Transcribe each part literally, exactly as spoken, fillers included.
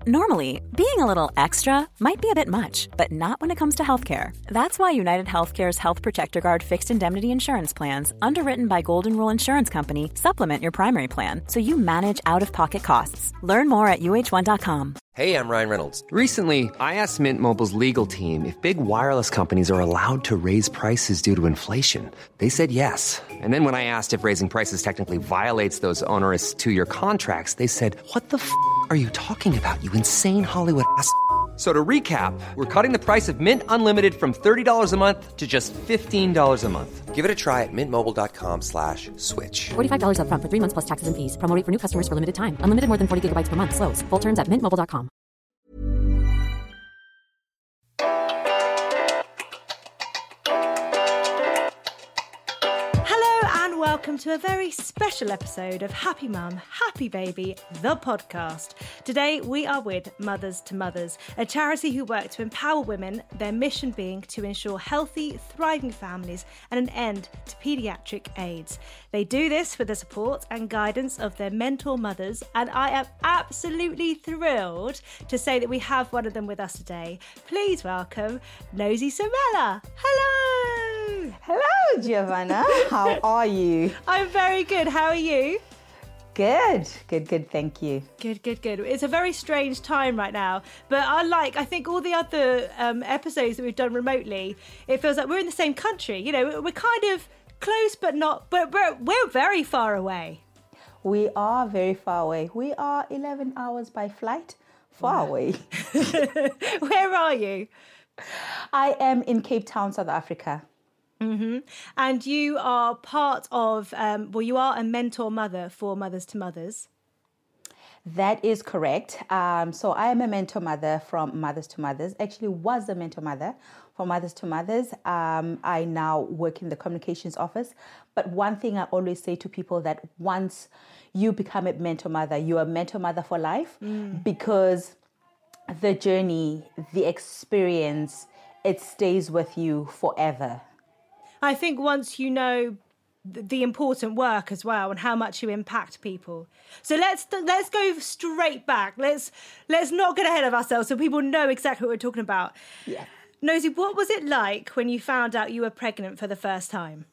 Normally, being a little extra might be a bit much, but not when it comes to healthcare. That's why United Healthcare's Health Protector Guard fixed indemnity insurance plans, underwritten by Golden Rule Insurance Company, supplement your primary plan so you manage out-of-pocket costs. Learn more at U H one dot com. Hey, I'm Ryan Reynolds. Recently, I asked Mint Mobile's legal team if big wireless companies are allowed to raise prices due to inflation. They said yes. And then when I asked if raising prices technically violates those onerous two-year contracts, they said, what the f*** are you talking about, you insane Hollywood ass f- So to recap, we're cutting the price of Mint Unlimited from thirty dollars a month to just fifteen dollars a month. Give it a try at mintmobile.com slash switch. forty-five dollars up front for three months plus taxes and fees. Promo rate for new customers for limited time. Unlimited more than forty gigabytes per month. Slows full terms at mint mobile dot com. Welcome to a very special episode of Happy Mum, Happy Baby, the podcast. Today we are with Mothers to Mothers, a charity who work to empower women, their mission being to ensure healthy, thriving families and an end to paediatric AIDS. They do this with the support and guidance of their mentor mothers, and I am absolutely thrilled to say that we have one of them with us today. Please welcome Nosy Samela. Hello! Hello, Giovanna. How are you? I'm very good. How are you? Good, good, good. Thank you. Good, good, good. It's a very strange time right now, but unlike, I think, all the other um, episodes that we've done remotely, it feels like we're in the same country. You know, we're kind of close, but not, but we're, we're very far away. We are very far away. We are eleven hours by flight far wow. away. Where are you? I am in Cape Town, South Africa. Mm-hmm. And you are part of, um, well, you are a mentor mother for Mothers to Mothers. That is correct. Um, so I am a mentor mother from Mothers to Mothers. Actually was a mentor mother for Mothers to Mothers. Um, I now work in the communications office. But one thing I always say to people that once you become a mentor mother, you're a mentor mother for life mm. because the journey, the experience, it stays with you forever. I think once you know the important work as well and how much you impact people. So let's let's go straight back. Let's let's not get ahead of ourselves so people know exactly what we're talking about. Yeah. Nosy, what was it like when you found out you were pregnant for the first time?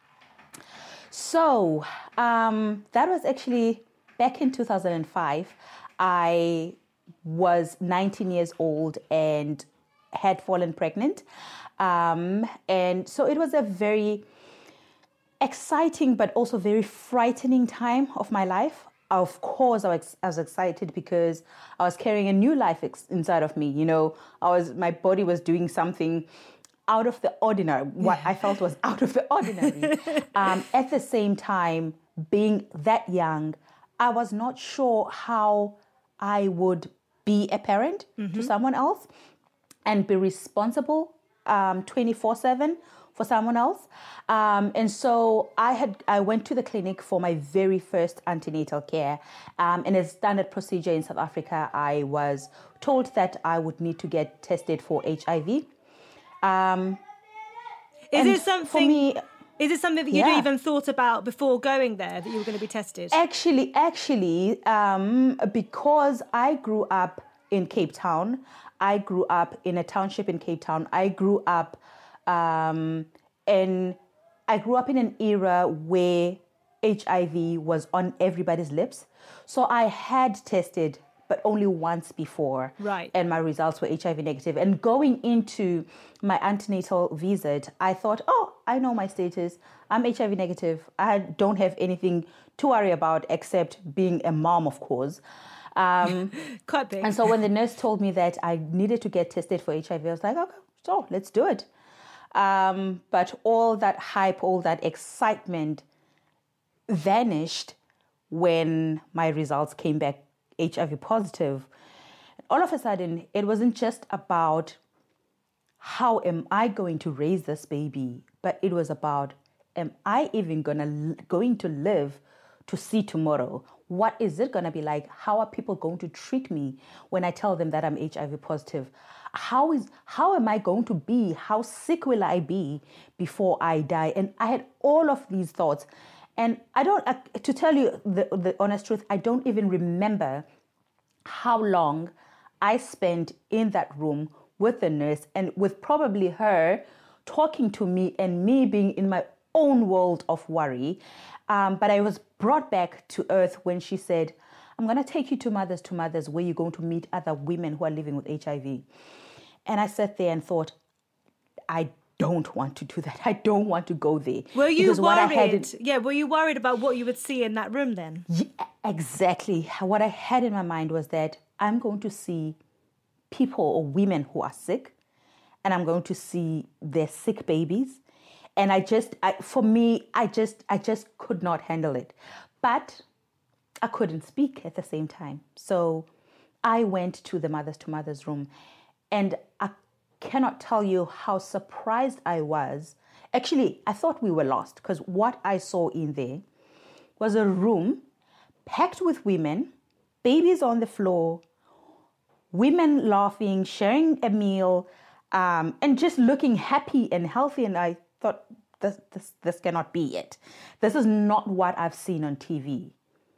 So um, that was actually back in two thousand five. I was nineteen years old and had fallen pregnant. Um, and so it was a very exciting but also very frightening time of my life. Of course, I was, I was excited because I was carrying a new life ex- inside of me. You know, I was my body was doing something out of the ordinary, what I felt was out of the ordinary. um, at the same time, being that young, I was not sure how I would be a parent mm-hmm. to someone else and be responsible um, twenty-four seven for someone else. Um, and so I had I went to the clinic for my very first antenatal care. Um, and as standard procedure in South Africa, I was told that I would need to get tested for H I V. Um, is it something for me, is it something that you'd yeah. even thought about before going there, that you were going to be tested? Actually, actually, um, because I grew up in Cape Town, I grew up in a township in Cape Town. I grew up um, in, I grew up in an era where H I V was on everybody's lips. So I had tested, but only once before. Right. And my results were H I V negative. And going into my antenatal visit, I thought, oh, I know my status. I'm H I V negative. I don't have anything to worry about except being a mom, of course. Um, Quite big. And so when the nurse told me that I needed to get tested for H I V, I was like, okay, so let's do it. Um, but all that hype, all that excitement vanished when my results came back H I V positive. All of a sudden, it wasn't just about how am I going to raise this baby, but it was about, am I even gonna going to live to see tomorrow? What is it going to be like? How are people going to treat me when I tell them that I'm H I V positive? How is how am I going to be? How sick will I be before I die? And I had all of these thoughts. And I don't, uh, to tell you the, the honest truth, I don't even remember how long I spent in that room with the nurse and with probably her talking to me and me being in my own world of worry. Um, but I was brought back to earth when she said, I'm going to take you to Mothers to Mothers where you're going to meet other women who are living with H I V. And I sat there and thought, I don't want to do that. I don't want to go there. Were you Because what I worried? had in- Yeah, were you worried about what you would see in that room then? Yeah, exactly. What I had in my mind was that I'm going to see people or women who are sick, and I'm going to see their sick babies. And I just, I, for me, I just, I just could not handle it. But I couldn't speak at the same time. So I went to the Mothers to Mothers room, and I cannot tell you how surprised I was. Actually, I thought we were lost because what I saw in there was a room packed with women, babies on the floor, women laughing, sharing a meal, um, and just looking happy and healthy. And I thought, this, this, this cannot be it. This is not what I've seen on T V.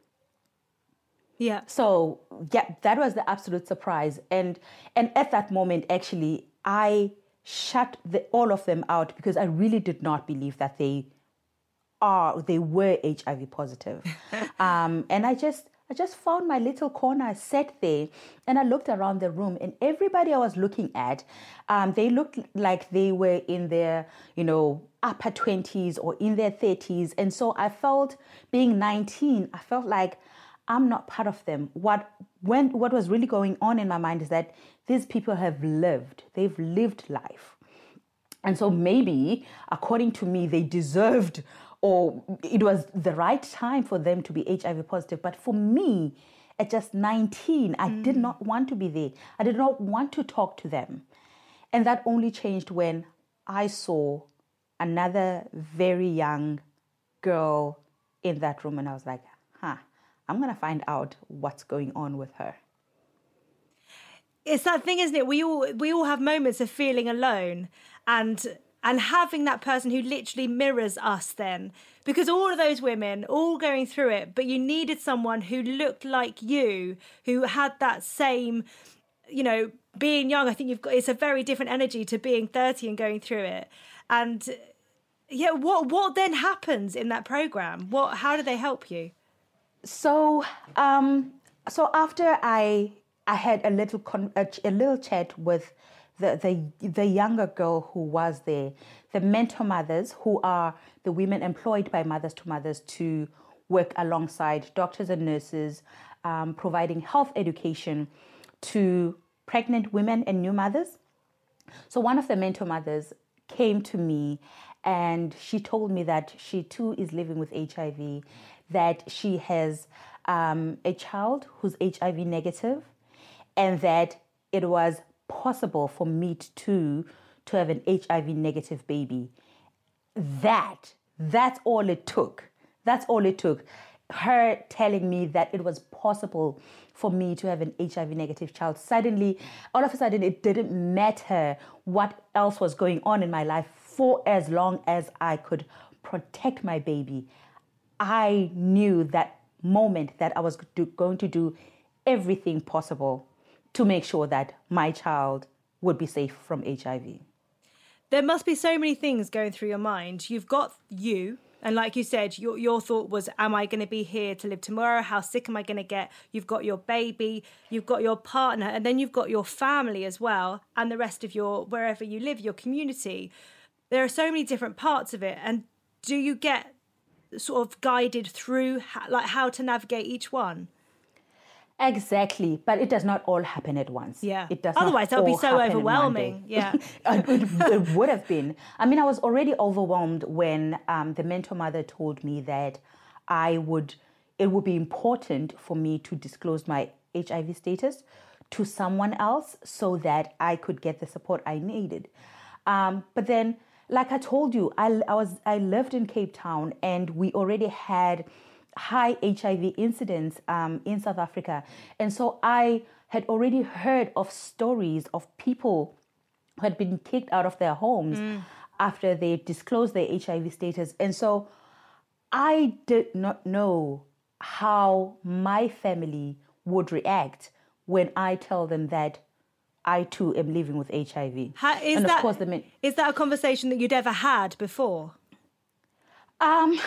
Yeah. So, yeah, that was the absolute surprise. And and at that moment, actually, I shut the, all of them out because I really did not believe that they are, they were H I V positive. um, and I just, I just found my little corner. I sat there and I looked around the room, and everybody I was looking at, um, they looked like they were in their, you know, upper twenties or in their thirties. And so I felt, being nineteen, I felt like I'm not part of them. What when what was really going on in my mind is that these people have lived. They've lived life. And so maybe, according to me, they deserved, or it was the right time for them to be H I V positive. But for me, at just nineteen, I mm. did not want to be there. I did not want to talk to them. And that only changed when I saw another very young girl in that room, and I was like, huh, I'm going to find out what's going on with her. It's that thing, isn't it? We all we all have moments of feeling alone, and and having that person who literally mirrors us then. Because all of those women, all going through it, but you needed someone who looked like you, who had that same, you know, being young. I think you've got, it's a very different energy to being thirty and going through it. And yeah, what what then happens in that program? What how do they help you? So, um, so after I I had a little con- a, a little chat with the, the the younger girl who was there, the mentor mothers, who are the women employed by Mothers to Mothers to work alongside doctors and nurses, um, providing health education to pregnant women and new mothers. So one of the mentor mothers came to me, and she told me that she too is living with H I V, that she has um, a child who's H I V negative, and that it was possible for me too to have an H I V negative baby. That, that's all it took. That's all it took. Her telling me that it was possible for me to have an H I V negative child. Suddenly, all of a sudden, it didn't matter what else was going on in my life, for as long as I could protect my baby. I knew that moment that I was going to do everything possible to make sure that my child would be safe from H I V. There must be so many things going through your mind. You've got you, and like you said, your your thought was, am I going to be here to live tomorrow? How sick am I going to get? You've got your baby, you've got your partner, and then you've got your family as well, and the rest of your, wherever you live, your community. There are so many different parts of it. And do you get sort of guided through how, like how to navigate each one? Exactly, but it does not all happen at once. Yeah. It does. Otherwise, that would be so overwhelming. Yeah, it, it would have been. I mean, I was already overwhelmed when um, the mentor mother told me that I would. It would be important for me to disclose my H I V status to someone else so that I could get the support I needed. Um, but then, like I told you, I, I was I lived in Cape Town, and we already had high H I V incidence um, in South Africa. And so I had already heard of stories of people who had been kicked out of their homes mm. after they disclosed their H I V status. And so I did not know how my family would react when I tell them that I too am living with H I V. How, is, and of that, course the men- is that a conversation that you'd ever had before? Um,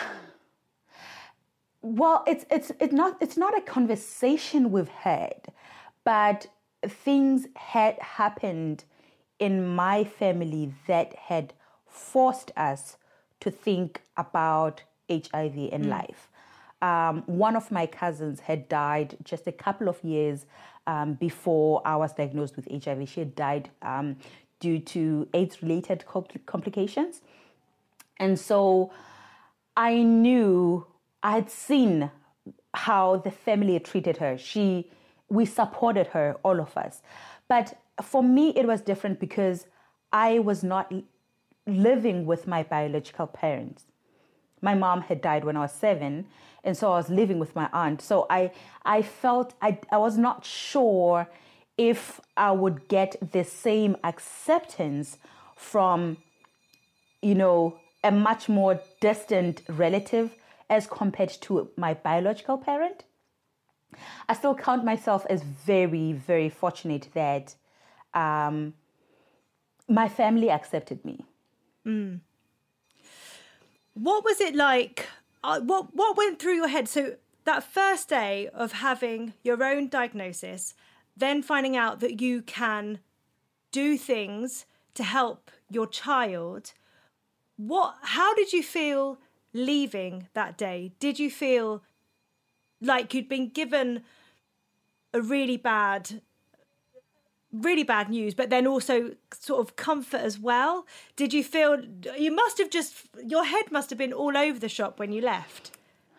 well, it's it's it's not it's not a conversation we've had, but things had happened in my family that had forced us to think about H I V in mm. life. Um, one of my cousins had died just a couple of years um, before I was diagnosed with H I V. She had died um, due to AIDS-related compl- complications. And so I knew, I had seen how the family had treated her. She, we supported her, all of us. But for me, it was different because I was not living with my biological parents. My mom had died when I was seven, and so I was living with my aunt. So I, I felt I, I was not sure if I would get the same acceptance from, you know, a much more distant relative as compared to my biological parent. I still count myself as very, very fortunate that um, my family accepted me. Mm. What was it like? Uh, what what went through your head? So that first day of having your own diagnosis, then finding out that you can do things to help your child. What? How did you feel leaving that day? Did you feel like you'd been given a really bad, really bad news, but then also sort of comfort as well? Did you feel, you must have just, your head must have been all over the shop when you left.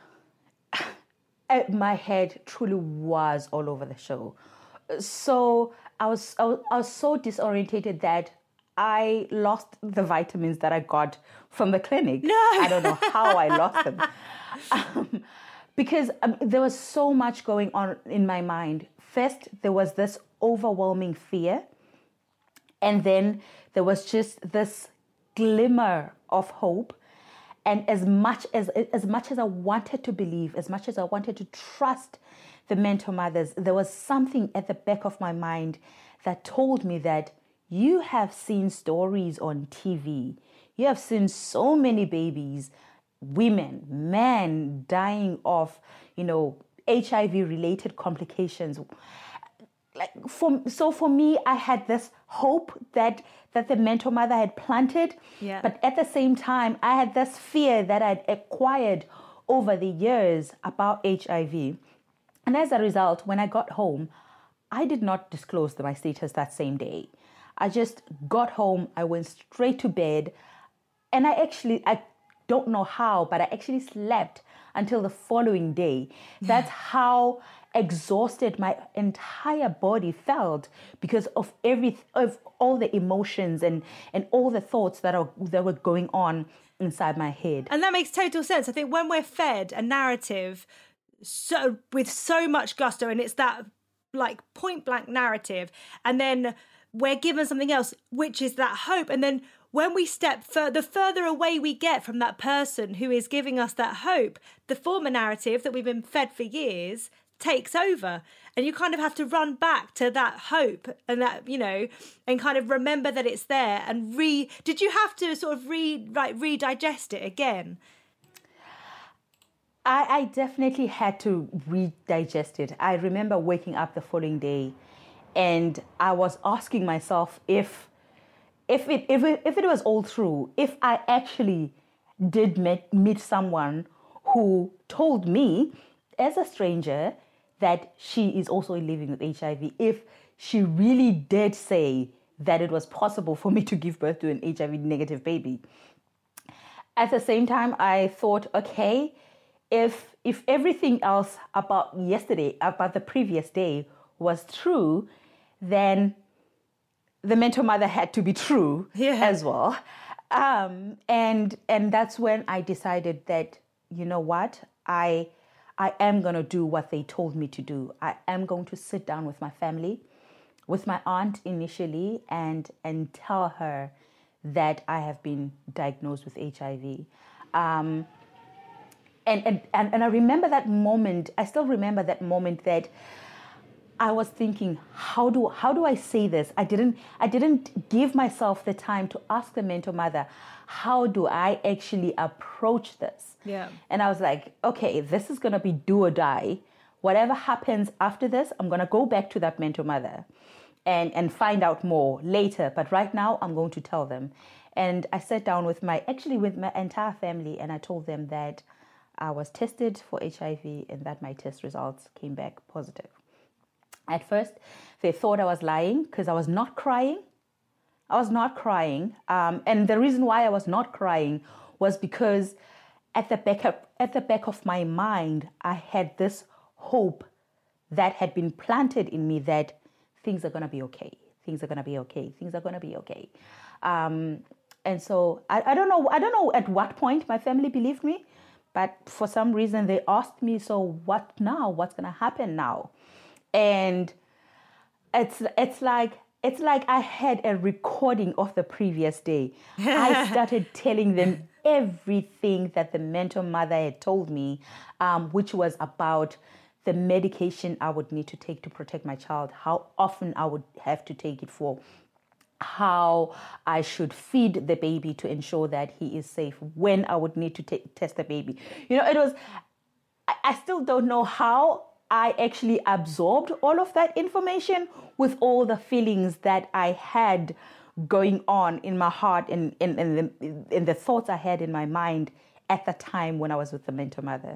My head truly was all over the show. So I was, I was, I was so disorientated that I lost the vitamins that I got from the clinic. No. I don't know how I lost them. Um, because um, there was so much going on in my mind. First, there was this overwhelming fear. And then there was just this glimmer of hope. And as much as as much as I wanted to believe, as much as I wanted to trust the mentor mothers, there was something at the back of my mind that told me that you have seen stories on T V. You have seen so many babies, women, men dying of, you know, H I V-related complications. Like for, so for me, I had this hope that that the mentor mother had planted, yeah. But at the same time, I had this fear that I'd acquired over the years about H I V. And as a result, when I got home, I did not disclose my status that same day. I just got home, I went straight to bed, and I actually, I don't know how, but I actually slept until the following day. That's how exhausted my entire body felt because of every of all the emotions and and all the thoughts that are that were going on inside my head. And that makes total sense. I think when we're fed a narrative so with so much gusto, and it's that like point blank narrative, and then we're given something else, which is that hope, and then when we step further, the further away we get from that person who is giving us that hope, the former narrative that we've been fed for years takes over, and you kind of have to run back to that hope and that, you know, and kind of remember that it's there and re did you have to sort of re like re-digest it again? I, I definitely had to re-digest it. I remember waking up the following day and I was asking myself if if it if it, if it was all true, if I actually did meet, meet someone who told me as a stranger that she is also living with H I V, if she really did say that it was possible for me to give birth to an H I V negative baby. At the same time, I thought, okay, if if everything else about yesterday, about the previous day was true, then the mentor mother had to be true yeah. as well. Um, and and that's when I decided that, you know what, I I am going to do what they told me to do. I am going to sit down with my family, with my aunt initially, and and tell her that I have been diagnosed with H I V. Um, and, and, and, and I remember that moment, I still remember that moment that I was thinking, how do how do I say this? I didn't I didn't give myself the time to ask the mentor mother, how do I actually approach this? Yeah. And I was like, okay, this is gonna be do or die. Whatever happens after this, I'm gonna go back to that mentor mother and, and find out more later. But right now I'm going to tell them. And I sat down with my actually with my entire family and I told them that I was tested for H I V and that my test results came back positive. At first, they thought I was lying because I was not crying. I was not crying. Um, and the reason why I was not crying was because at the back of, at the back of my mind, I had this hope that had been planted in me that things are going to be okay. Things are going to be okay. Things are going to be okay. Um, and so I, I don't know. I don't know at what point my family believed me, but for some reason they asked me, so what now? What's going to happen now? And it's it's like it's like I had a recording of the previous day. I started telling them everything that the mentor mother had told me, um, which was about the medication I would need to take to protect my child, how often I would have to take it for, how I should feed the baby to ensure that he is safe, when I would need to t- test the baby. You know, it was, I, I still don't know how I actually absorbed all of that information with all the feelings that I had going on in my heart and in, in, in, the, in the thoughts I had in my mind at the time when I was with the mentor mother.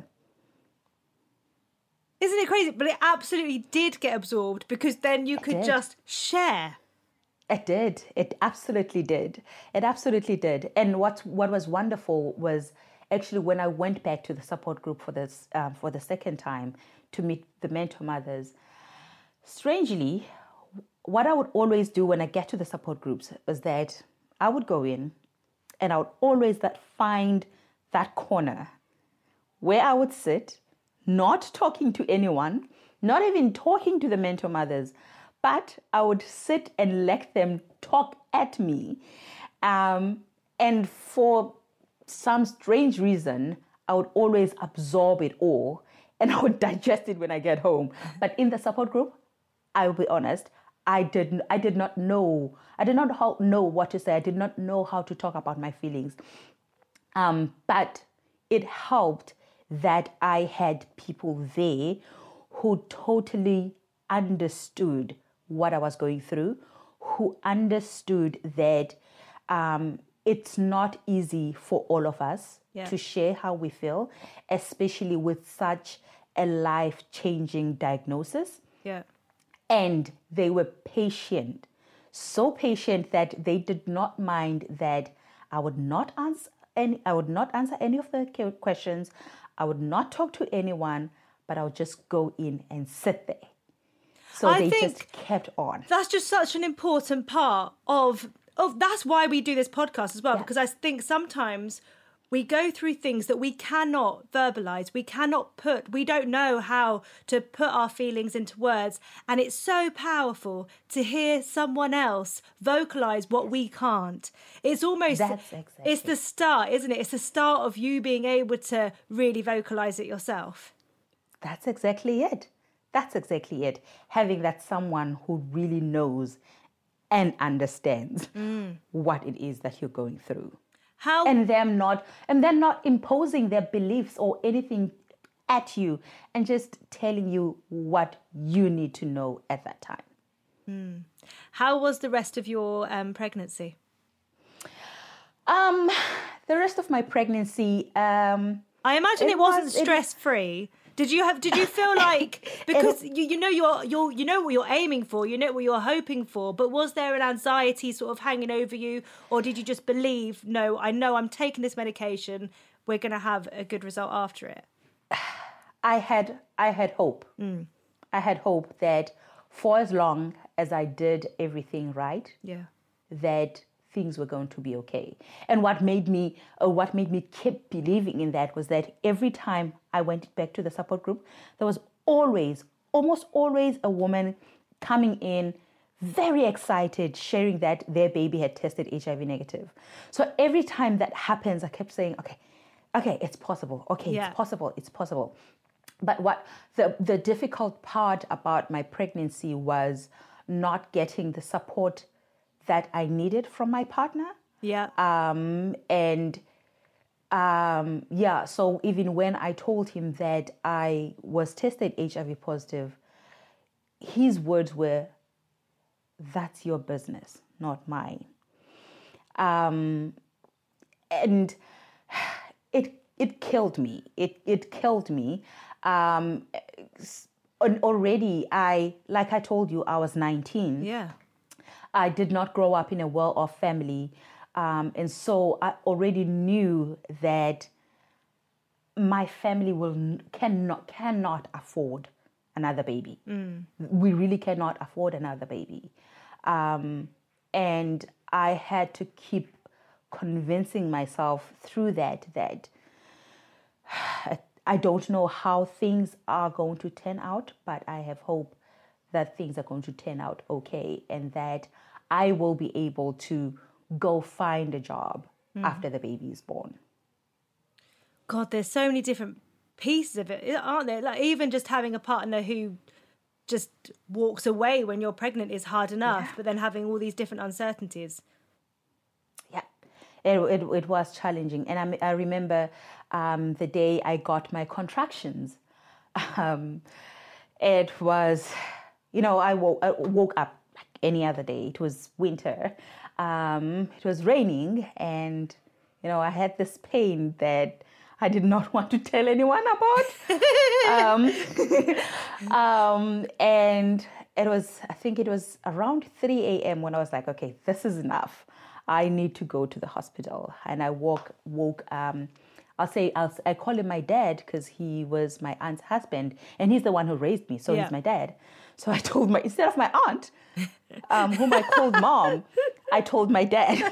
Isn't it crazy? But it absolutely did get absorbed because then you It could did. just share. It did. It absolutely did. It absolutely did. And what what was wonderful was actually when I went back to the support group for this um, for the second time to meet the mentor mothers. Strangely, what I would always do when I get to the support groups was that I would go in and I would always that find that corner where I would sit, not talking to anyone, not even talking to the mentor mothers, but I would sit and let them talk at me. Um, and for some strange reason, I would always absorb it all and I would digest it when I get home. But in the support group, I will be honest, I did, I did not know. I did not how, know what to say. I did not know how to talk about my feelings. Um, but it helped that I had people there who totally understood what I was going through, who understood that um, it's not easy for all of us Yeah. to share how we feel, especially with such a life-changing diagnosis. Yeah. And they were patient, so patient that they did not mind that I would not answer any, I would not answer any of the questions. I would not talk to anyone, but I would just go in and sit there. So I they think just kept on. That's just such an important part of, of that's why we do this podcast as well, Yeah. because I think sometimes we go through things that we cannot verbalize, we cannot put, we don't know how to put our feelings into words. And it's so powerful to hear someone else vocalize what we can't. It's almost, That's exactly. it's the start, isn't it? It's the start of you being able to really vocalize it yourself. That's exactly it. That's exactly it. Having that someone who really knows and understands Mm. what it is that you're going through. How And them not and then not imposing their beliefs or anything at you and just telling you what you need to know at that time. how was the rest of your um, pregnancy? Um the rest of my pregnancy, um I imagine it, It wasn't was- it- stress free. Did you have? Did you feel like because you, you know you're you're you know what you're aiming for, you know what you're hoping for, but was there an anxiety sort of hanging over you, or did you just believe, no, I know I'm taking this medication, we're going to have a good result after it? I had I had hope. I had hope that for as long as I did everything right, Yeah. that things were going to be okay. And what made me, uh, what made me keep believing in that was that every time I went back to the support group, there was always, almost always a woman coming in very excited, sharing that their baby had tested H I V negative. So every time that happens, I kept saying, okay, okay, it's possible. Okay, Yeah. it's possible. It's possible. but what the, the difficult part about my pregnancy was not getting the support that I needed from my partner. Yeah. Um, and um, yeah, so even when I told him that I was tested H I V positive, his words were, "That's your business, not mine." Um, and it it killed me. It it killed me. Um, already, I like I told you, I was nineteen. Yeah. I did not grow up in a well-off family, um, and so I already knew that my family will cannot cannot afford another baby. Mm. We really cannot afford another baby, um, and I had to keep convincing myself through that that I don't know how things are going to turn out, but I have hope that things are going to turn out okay, and that I will be able to go find a job mm. after the baby is born. God, there's so many different pieces of it, aren't there? Like even just having a partner who just walks away when you're pregnant is hard enough, yeah. but then having all these different uncertainties. Yeah, it it, it was challenging, and I I remember um, the day I got my contractions. Um, it was, you know, I woke, I woke up like any other day. It was winter. Um, it was raining, and you know, I had this pain that I did not want to tell anyone about. um, um, and it was, I think it was around three a.m. when I was like, okay, this is enough. I need to go to the hospital. And I woke, woke um, I'll say, I'll, I call him my dad because he was my aunt's husband, and he's the one who raised me, so yeah. he's my dad. So I told my, instead of my aunt, um, whom I called mom, I told my dad.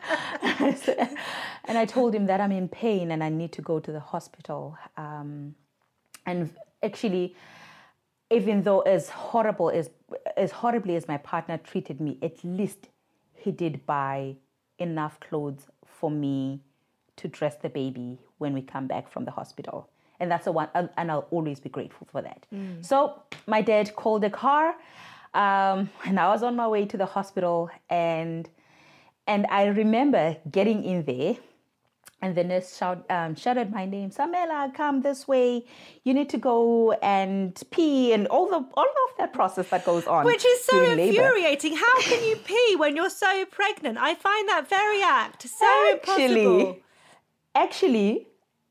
And I told him that I'm in pain and I need to go to the hospital. Um, and actually, even though as horrible as as horribly as my partner treated me, at least he did buy enough clothes for me to dress the baby when we come back from the hospital. And that's the one, and I'll always be grateful for that. Mm. So my dad called a car, um, and I was on my way to the hospital, and and I remember getting in there, and the nurse shout, um, shouted my name, "Samela, come this way. You need to go and pee," and all the all of that process that goes on. Which is so infuriating. Labor. How can you pee when you're so pregnant? I find that very act so actually, impossible. Actually,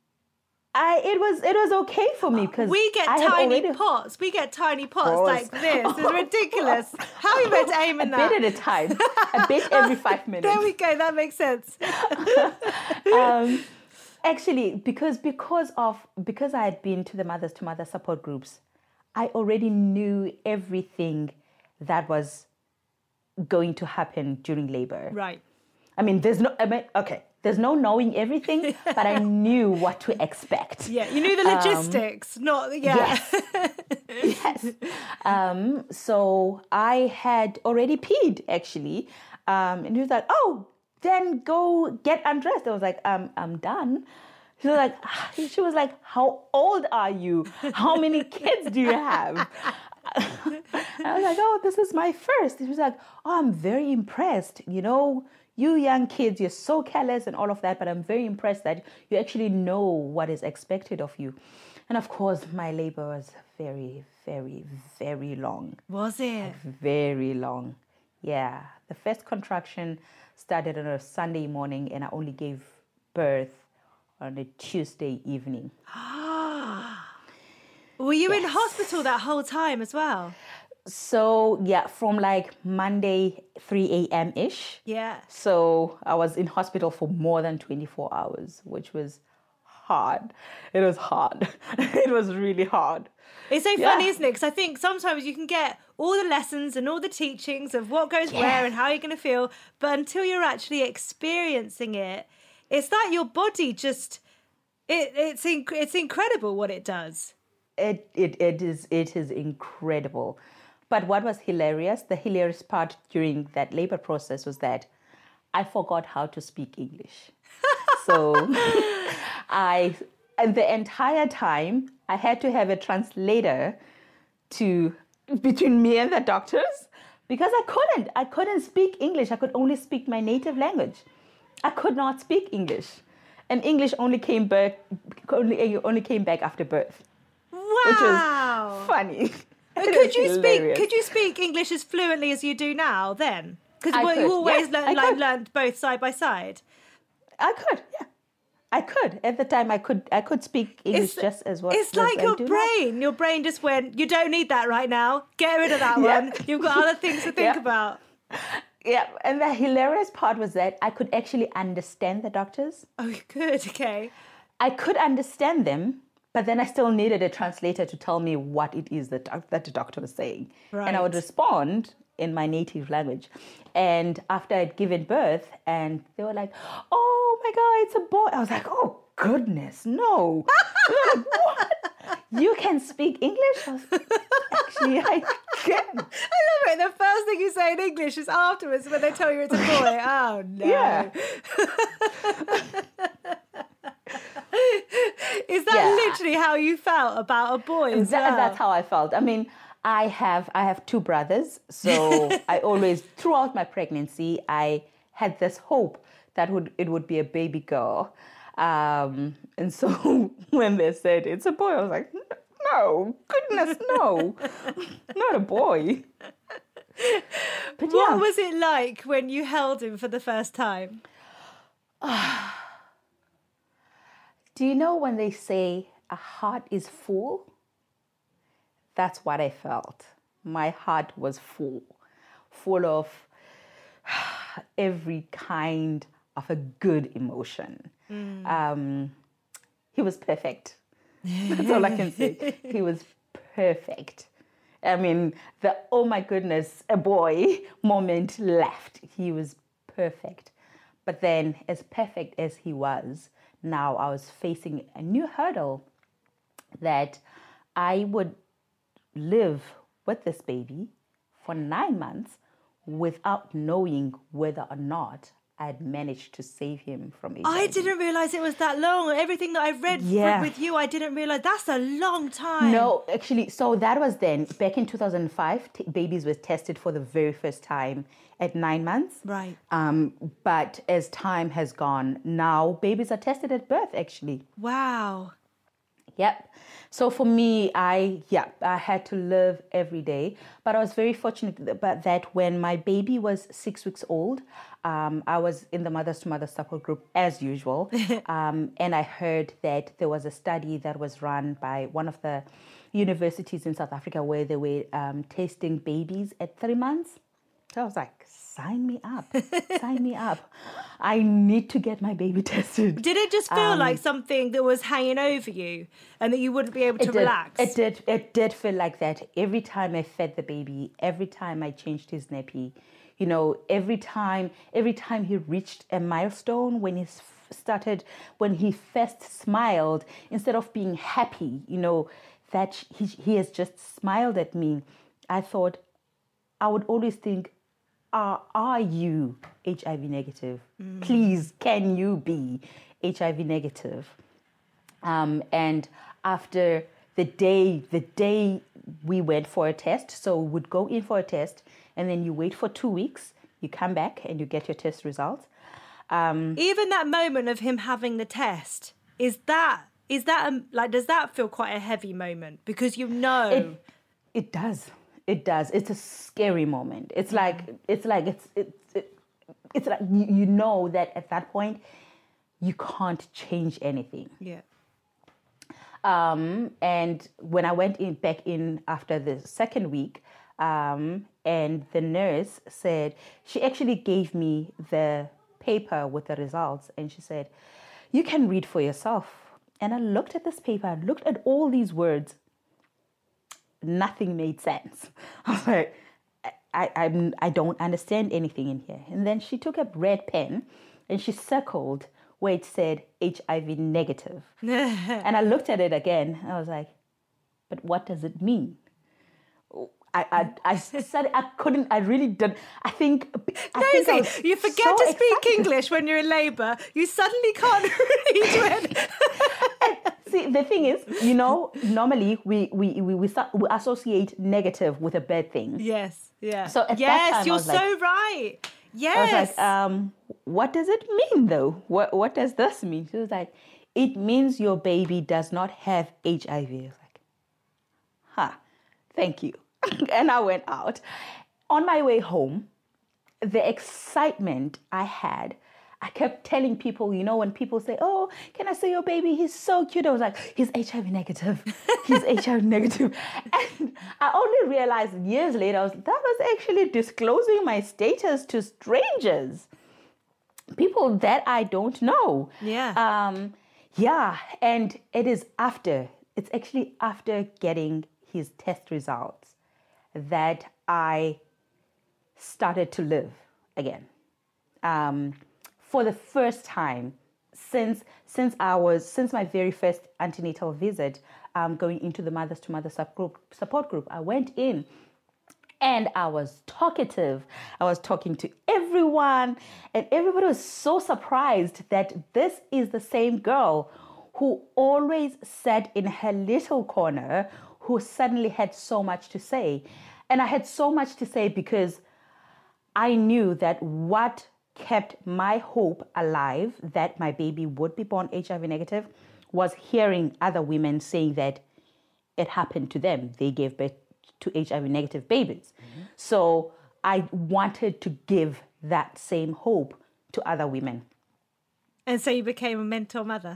I it was it was okay for me because we get I tiny already... pots. We get tiny pots like this. It's ridiculous. How are you meant to aim in a that? A bit at a time. A bit every five minutes. There we go. That makes sense. um, actually, because because of because I had been to the mothers to mother support groups, I already knew everything that was going to happen during labor. Right. I mean, there's no. I mean, okay. There's no knowing everything, but I knew what to expect. Yeah, you knew the logistics, um, not, yeah. Yes, yes. Um, so I had already peed, actually. Um, and he was like, "Oh, then go get undressed." I was like, um, I'm done. She was like, she was like, "How old are you? How many kids do you have?" I was like, "Oh, this is my first." He was like, "Oh, I'm very impressed, you know. You young kids, you're so careless and all of that, but I'm very impressed that you actually know what is expected of you." And of course, my labor was very, very, very long. Was it? Very long. Yeah. The first contraction started on a Sunday morning, and I only gave birth on a Tuesday evening. Were you yes. in hospital that whole time as well? So, yeah, from like Monday, three a.m.-ish. Yeah. So I was in hospital for more than twenty-four hours, which was hard. It was hard. It was really hard. It's so yeah. funny, isn't it? Because I think sometimes you can get all the lessons and all the teachings of what goes yeah. where and how you're going to feel, but until you're actually experiencing it, it's like your body just, it, it's inc- it's incredible what it does. It it it is it is incredible. But what was hilarious, the hilarious part during that labor process was that I forgot how to speak English. So I, and the entire time, I had to have a translator to between me and the doctors because I couldn't. I couldn't speak English. I could only speak my native language. I could not speak English. And English only came back only, only came back after birth. Wow. Which was funny. Could you speak could you speak English as fluently as you do now then? Because you always yeah, learned, like, learned both side by side. I could, yeah. I could. At the time, I could I could speak English it's, just as well. It's like your brain. Now. Your brain just went, you don't need that right now. Get rid of that yeah. one. You've got other things to think yeah. about. Yeah, and the hilarious part was that I could actually understand the doctors. Oh, good, okay. I could understand them, but then I still needed a translator to tell me what it is that, that the doctor was saying. Right. And I would respond in my native language. And after I'd given birth, and they were like, oh my God, it's a boy. I was like, oh, goodness, no. Like, what? You can speak English? I was like, actually, I can. I love it. The first thing you say in English is afterwards when they tell you it's a boy. Oh, no. Yeah. Is that yeah. literally how you felt about a boy as that, well? That's how I felt. I mean, I have I have two brothers, so I always, throughout my pregnancy, I had this hope that would it would be a baby girl. Um, and so when they said it's a boy, I was like, no, goodness, no, not a boy. But what yeah. was it like when you held him for the first time? Do you know when they say a heart is full? That's what I felt. My heart was full, full of every kind of a good emotion. Mm. Um, he was perfect. That's all I can say. He was perfect. I mean, the oh my goodness, a boy moment left. He was perfect. But then, as perfect as he was, now I was facing a new hurdle that I would live with this baby for nine months without knowing whether or not I'd managed to save him from H I V. I didn't realise it was that long. Everything that I've read yeah. with you, I didn't realise. That's a long time. No, actually, so that was then. Back in two thousand five, t- babies were tested for the very first time at nine months. Right. Um, but as time has gone, now babies are tested at birth, actually. Wow. Yep. So for me, I yeah, I had to live every day. But I was very fortunate that, that when my baby was six weeks old, um, I was in the Mothers to Mothers support group as usual. um, and I heard that there was a study that was run by one of the universities in South Africa where they were um, testing babies at three months. So I was like, sign me up, sign me up. I need to get my baby tested. Did it just feel um, like something that was hanging over you and that you wouldn't be able to it did, relax? It did. It did feel like that. Every time I fed the baby, every time I changed his nappy, you know, every time, every time he reached a milestone, when he started, when he first smiled, instead of being happy, you know, that he, he has just smiled at me, I thought, I would always think, Are, are you H I V negative? Mm. Please, can you be H I V negative? Um, and after the day, the day we went for a test, so we would go in for a test, and then you wait for two weeks, you come back and you get your test results. Um, Even that moment of him having the test, is that, is that a, like, does that feel quite a heavy moment? Because you know... It, it does. It does. It's a scary moment. It's like it's like it's it's it, it's like you, you know that at that point you can't change anything. Yeah. Um, and when I went in back in after the second week, um, and the nurse said she actually gave me the paper with the results, and she said, "You can read for yourself." And I looked at this paper. I looked at all these words. Nothing made sense. I was like, I, I, I don't understand anything in here. And then she took a red pen and she circled where it said H I V negative. And I looked at it again. And I was like, but what does it mean? I, I, I said I couldn't. I really didn't. I think. I Daisy, think I you forget so to speak excited. English when you're in labour. You suddenly can't read it. See, the thing is, you know, normally we we we we, start, we associate negative with a bad thing. Yes, yeah. So at yes, that time, you're I was like, so right. Yes. I was like, um, what does it mean though? What what does this mean? She was like, it means your baby does not have H I V. I was like, huh, thank you. And I went out. On my way home, the excitement I had, I kept telling people, you know, when people say, oh, can I see your baby? He's so cute. I was like, he's H I V negative. He's H I V negative. And I only realized years later, I was, that was actually disclosing my status to strangers, people that I don't know. Yeah. Um, yeah. And it is after, it's actually after getting his test results that I started to live again. Um, for the first time since since I was since my very first antenatal visit, um, going into the Mothers to Mothers subgroup, support group, I went in and I was talkative. I was talking to everyone, and everybody was so surprised that this is the same girl who always sat in her little corner, who suddenly had so much to say. And I had so much to say because I knew that what kept my hope alive that my baby would be born H I V negative was hearing other women saying that it happened to them. They gave birth to H I V negative babies. Mm-hmm. So I wanted to give that same hope to other women. And so you became a mentor mother.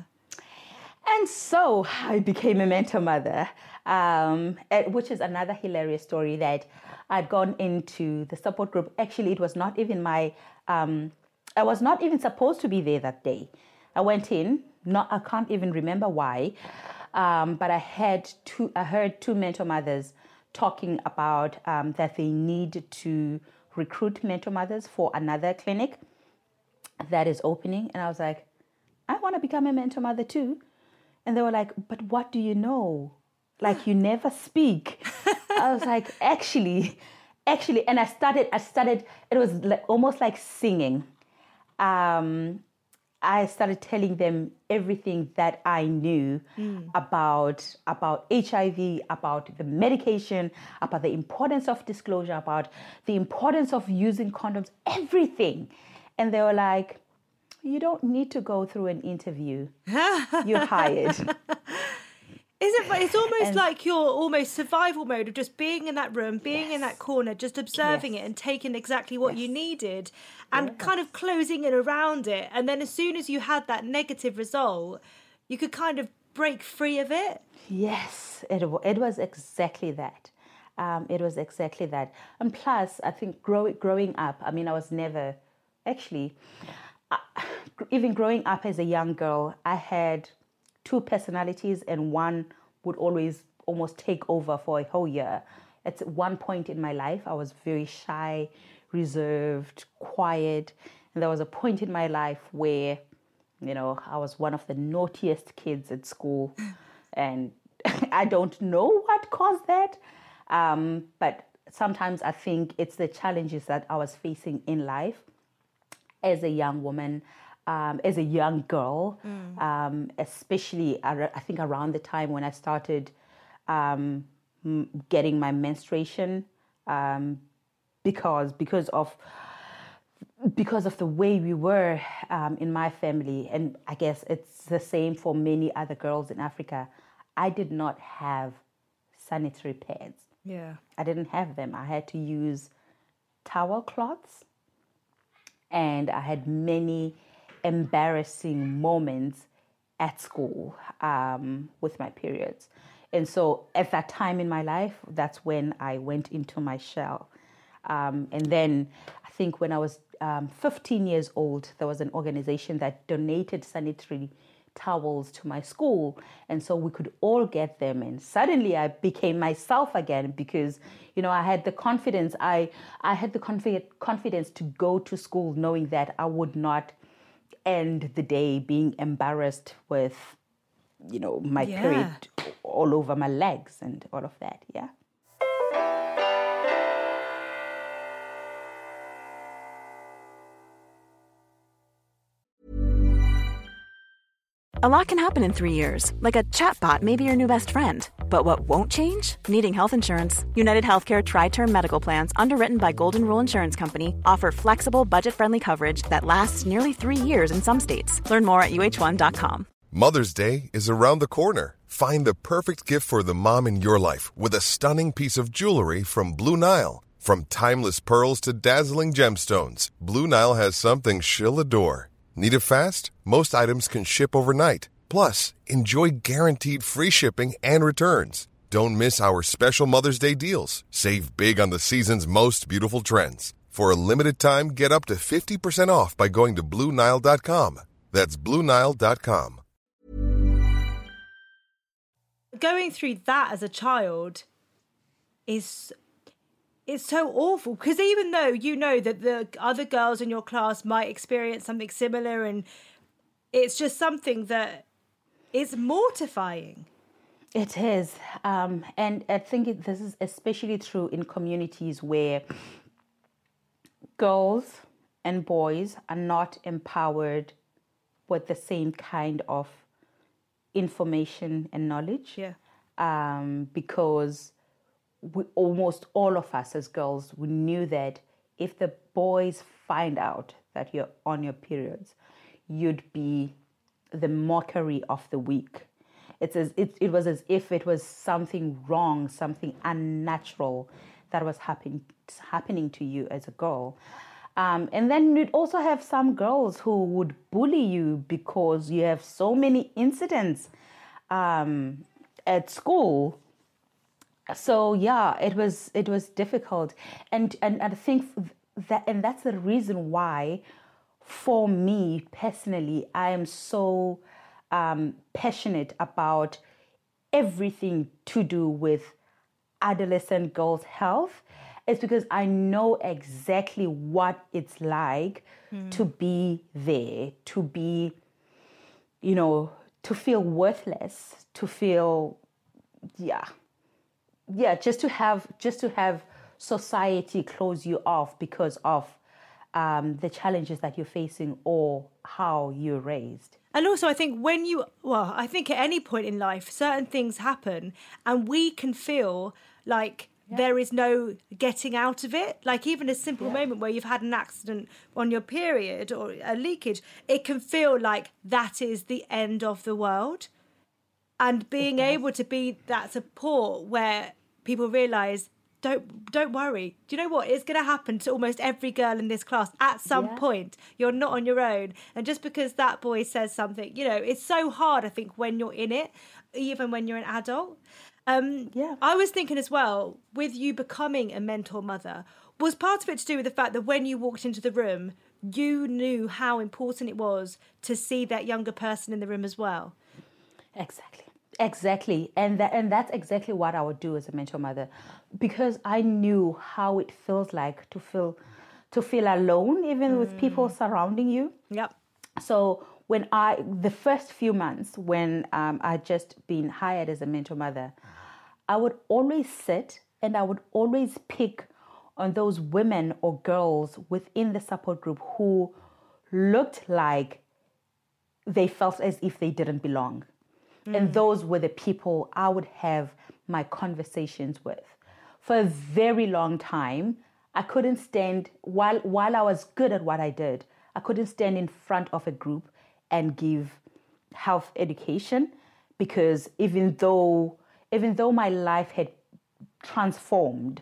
And so I became a mentor mother, um, which is another hilarious story that I'd gone into the support group. Actually, it was not even my, um, I was not even supposed to be there that day. I went in, not, I can't even remember why, um, but I had two, I heard two mentor mothers talking about um, that they need to recruit mentor mothers for another clinic that is opening. And I was like, I want to become a mentor mother too. And they were like, but what do you know? Like, you never speak. I was like, actually, actually, and I started, I started, it was like, almost like singing. Um, I started telling them everything that I knew mm. about, about H I V, about the medication, about the importance of disclosure, about the importance of using condoms, everything. And they were like, you don't need to go through an interview. You're hired. Is it? It's almost and, like your almost survival mode of just being in that room, being yes. in that corner, just observing yes. it and taking exactly what yes. you needed and yes. kind of closing in around it. And then as soon as you had that negative result, you could kind of break free of it. Yes, it, it was exactly that. Um, it was exactly that. And plus, I think grow, growing up, I mean, I was never, actually, uh, even growing up as a young girl, I had two personalities, and one would always almost take over for a whole year. At one point in my life, I was very shy, reserved, quiet. And there was a point in my life where, you know, I was one of the naughtiest kids at school. And I don't know what caused that. Um, but sometimes I think it's the challenges that I was facing in life as a young woman, Um, as a young girl, mm. um, especially ar- I think around the time when I started um, m- getting my menstruation, um, because because of because of the way we were um, in my family, and I guess it's the same for many other girls in Africa. I did not have sanitary pads. Yeah, I didn't have them. I had to use towel cloths, and I had many embarrassing moments at school um, with my periods. And so at that time in my life, that's when I went into my shell. Um, and then I think when I was um, fifteen years old, there was an organization that donated sanitary towels to my school. And so we could all get them. And suddenly I became myself again because, you know, I had the confidence. I, I had the confi- confidence to go to school knowing that I would not end the day being embarrassed with, you know, my yeah. period all over my legs and all of that. Yeah. A lot can happen in three years, like a chatbot may be your new best friend. But what won't change? Needing health insurance. United Healthcare Tri-Term Medical Plans, underwritten by Golden Rule Insurance Company, offer flexible, budget-friendly coverage that lasts nearly three years in some states. Learn more at U H one dot com. Mother's Day is around the corner. Find the perfect gift for the mom in your life with a stunning piece of jewelry from Blue Nile. From timeless pearls to dazzling gemstones, Blue Nile has something she'll adore. Need it fast? Most items can ship overnight. Plus, enjoy guaranteed free shipping and returns. Don't miss our special Mother's Day deals. Save big on the season's most beautiful trends. For a limited time, get up to fifty percent off by going to Blue Nile dot com. That's Blue Nile dot com. Going through that as a child is... It's so awful because even though you know that the other girls in your class might experience something similar, and it's just something that is mortifying. It is. Um, and I think it, this is especially true in communities where girls and boys are not empowered with the same kind of information and knowledge. Yeah. Um, because... We, almost all of us as girls, we knew that if the boys find out that you're on your periods, you'd be the mockery of the week. It's as it, it was as if it was something wrong, something unnatural that was happen, happening to you as a girl. Um, and then you'd also have some girls who would bully you because you have so many incidents um, at school. So yeah, it was it was difficult, and and I think that and that's the reason why, for me personally, I am so um, passionate about everything to do with adolescent girls' health. It's because I know exactly what it's like mm. to be there, to be, you know, to feel worthless, to feel, yeah. Yeah, just to have just to have society close you off because of um, the challenges that you're facing or how you're raised. And also, I think when you, well, I think at any point in life, certain things happen and we can feel like yeah. there is no getting out of it. Like even a simple yeah. moment where you've had an accident on your period or a leakage, it can feel like that is the end of the world. And being able to be that support where people realise, don't don't worry. Do you know what? It's going to happen to almost every girl in this class at some yeah. point. You're not on your own. And just because that boy says something, you know, it's so hard, I think, when you're in it, even when you're an adult. Um, yeah. I was thinking as well, with you becoming a mentor mother, was part of it to do with the fact that when you walked into the room, you knew how important it was to see that younger person in the room as well? Exactly. Exactly. And that, and that's exactly what I would do as a mentor mother, because I knew how it feels like to feel to feel alone, even mm. with people surrounding you. Yep. So when I, the first few months when um, I'd just been hired as a mentor mother, I would always sit and I would always pick on those women or girls within the support group who looked like they felt as if they didn't belong. Mm. And those were the people I would have my conversations with. For a very long time, I couldn't stand, while while I was good at what I did, I couldn't stand in front of a group and give health education, because even though even though my life had transformed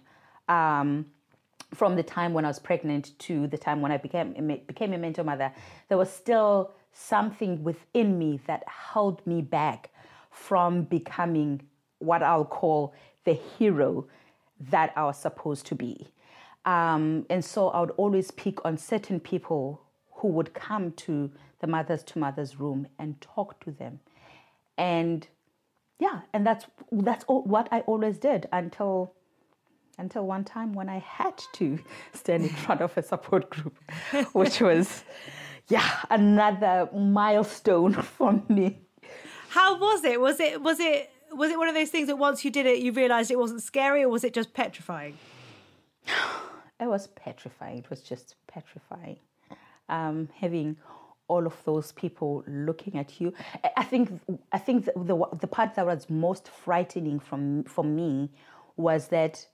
um, from the time when I was pregnant to the time when I became became a mentor mother, there was still something within me that held me back from becoming what I'll call the hero that I was supposed to be. Um, and so I would always pick on certain people who would come to the Mothers to Mothers room and talk to them. And yeah, and that's that's all, what I always did until until one time when I had to stand in front of a support group, which was, yeah, another milestone for me. How was it? Was it was it was it one of those things that once you did it, you realised it wasn't scary, or was it just petrifying? It was petrifying. It was just petrifying. Um, having all of those people looking at you. I think I think the the, the part that was most frightening from for me was that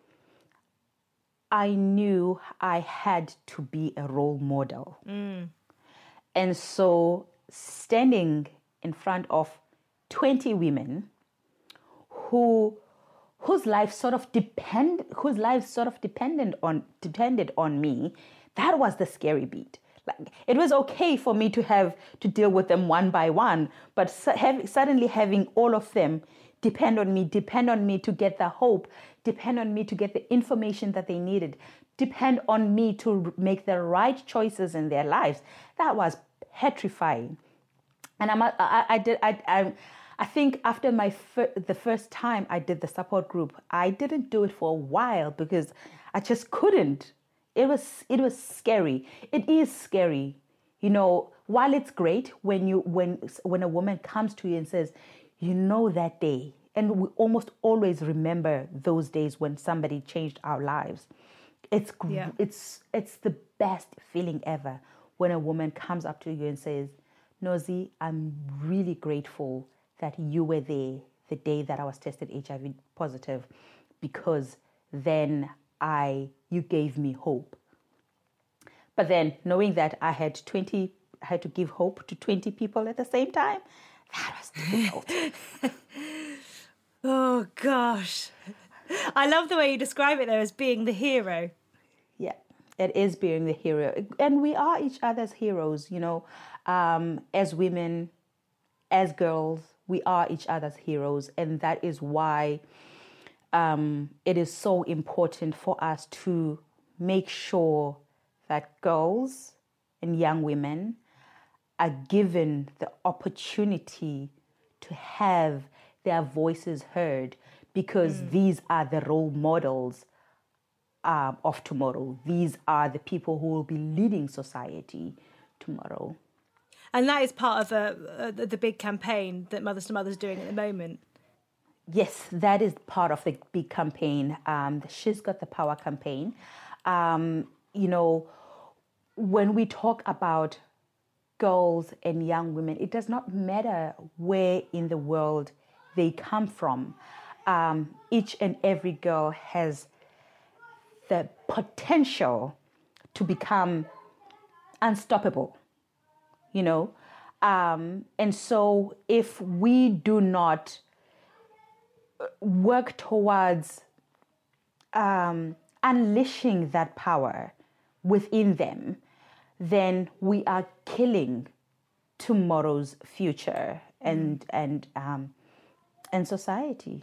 I knew I had to be a role model. Mm. And so standing in front of twenty women who whose lives sort of depend whose lives sort of depended on depended on me, that was the scary beat. Like, it was okay for me to have to deal with them one by one, but have, suddenly having all of them depend on me, depend on me to get the hope, depend on me to get the information that they needed, depend on me to make the right choices in their lives. That was petrifying. And I'm, I, I did, I, I, I think after my fir- the first time I did the support group, I didn't do it for a while because I just couldn't. It was it was scary. It is scary, you know. While it's great when you when when a woman comes to you and says, you know, that day, and we almost always remember those days when somebody changed our lives. It's yeah. it's it's the best feeling ever when a woman comes up to you and says, Nozi, I'm really grateful that you were there the day that I was tested H I V positive, because then I you gave me hope. But then knowing that I had twenty, I had to give hope to twenty people at the same time, that was difficult. Oh gosh. I love the way you describe it though as being the hero. Yeah, it is being the hero. And we are each other's heroes, you know. Um, as women, as girls, we are each other's heroes. And that is why um, it is so important for us to make sure that girls and young women are given the opportunity to have their voices heard, because mm. these are the role models uh, of tomorrow. These are the people who will be leading society tomorrow. And that is part of a, a, the big campaign that Mothers to Mothers is doing at the moment. Yes, that is part of the big campaign, um, the She's Got the Power campaign. Um, you know, when we talk about girls and young women, it does not matter where in the world they come from. Um, each and every girl has the potential to become unstoppable, you know. Um, and so if we do not work towards um, unleashing that power within them, then we are killing tomorrow's future and and um, and society.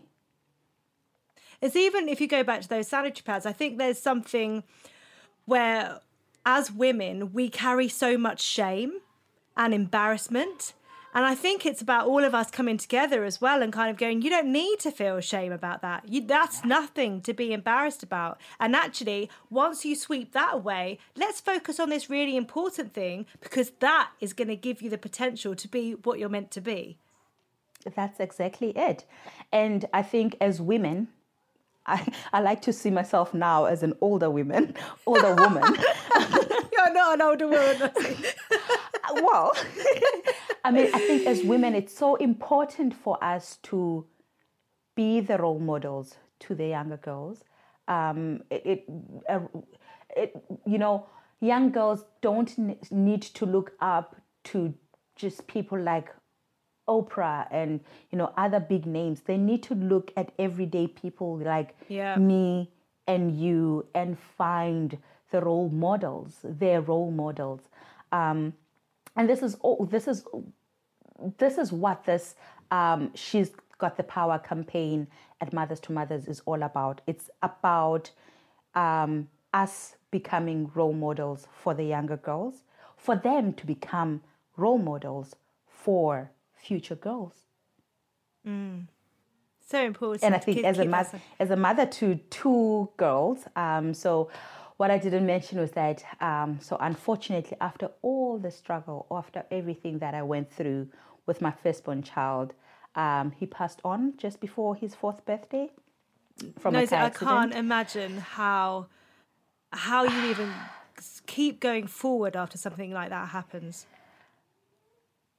It's even, if you go back to those sanitary pads, I think there's something where, as women, we carry so much shame and embarrassment. And I think it's about all of us coming together as well and kind of going, you don't need to feel shame about that. You, that's nothing to be embarrassed about. And actually, once you sweep that away, let's focus on this really important thing, because that is going to give you the potential to be what you're meant to be. That's exactly it. And I think as women, I, I like to see myself now as an older woman, older woman. You're not an older woman. Well, I mean, I think as women, it's so important for us to be the role models to the younger girls. Um, it, it, uh, it, you know, young girls don't n- need to look up to just people like Oprah and, you know, other big names. They need to look at everyday people like yeah. me and you and find the role models, their role models. Um, and this is oh, this is this is what this um, She's Got the Power campaign at Mothers to Mothers is all about. It's about um, us becoming role models for the younger girls, for them to become role models for future girls. Mm. So important. And I think as a mother, as a mother to two girls, um, so what I didn't mention was that, um, so unfortunately, after all the struggle, after everything that I went through with my firstborn child, um, he passed on just before his fourth birthday from no, a car I accident. can't imagine how how you even keep going forward after something like that happens.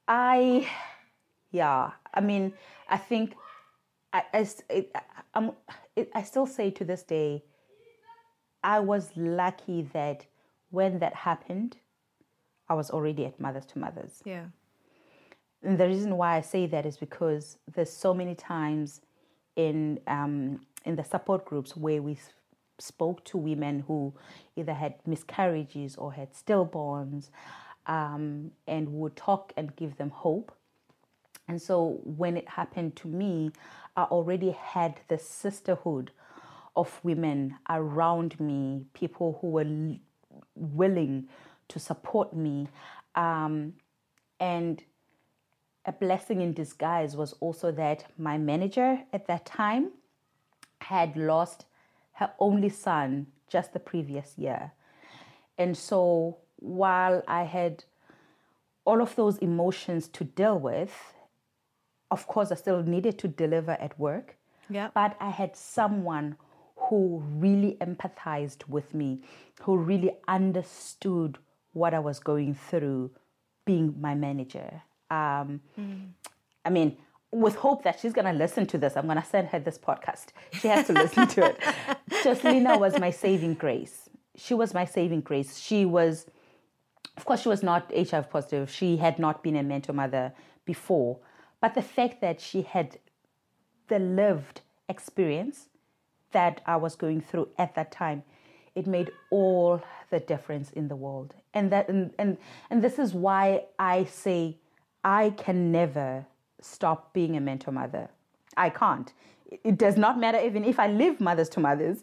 I, yeah, I mean, I think I, I, it, I'm, it, I still say to this day, I was lucky that when that happened, I was already at Mothers to Mothers. Yeah. And the reason why I say that is because there's so many times in um, in the support groups where we spoke to women who either had miscarriages or had stillborns, um, and would talk and give them hope. And so when it happened to me, I already had the sisterhood of women around me, people who were l- willing to support me. Um, and a blessing in disguise was also that my manager at that time had lost her only son just the previous year. And so while I had all of those emotions to deal with, of course, I still needed to deliver at work. Yeah. But I had someone who really empathized with me, who really understood what I was going through being my manager. Um, mm. I mean, with hope that she's going to listen to this, I'm going to send her this podcast. She has to listen to it. Jocelina was my saving grace. She was my saving grace. She was, of course, she was not H I V positive. She had not been a mentor mother before. But the fact that she had the lived experience that I was going through at that time, it made all the difference in the world. And that and and, and this is why I say I can never stop being a mentor mother. I can't. It does not matter even if I live Mothers to Mothers.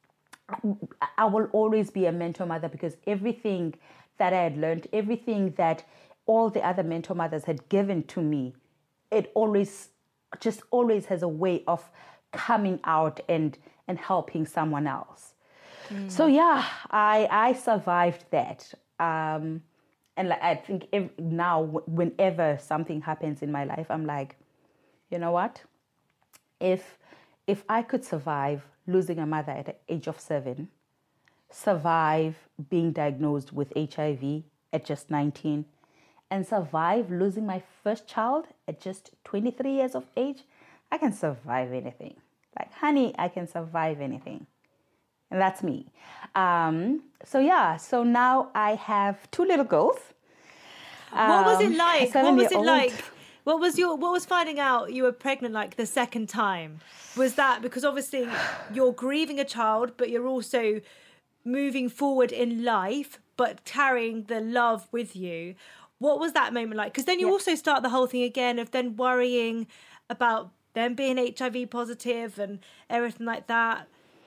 I will always be a mentor mother because everything that I had learned, everything that all the other mentor mothers had given to me, it always, just always has a way of coming out and, and helping someone else. Mm. So yeah, I I survived that. Um, and like, I think if, now, whenever something happens in my life, I'm like, you know what? If if I could survive losing a mother at the age of seven, survive being diagnosed with H I V at just nineteen, and survive losing my first child at just twenty-three years of age, I can survive anything. Like, honey, I can survive anything. And that's me. Um, so yeah, so now I have two little girls. Um, what was it like? What was it old. like? What was your what was finding out you were pregnant like the second time? Was that because obviously you're grieving a child, but you're also moving forward in life, but carrying the love with you? What was that moment like? Because then you yeah. also start the whole thing again of then worrying about them being H I V positive and everything like that.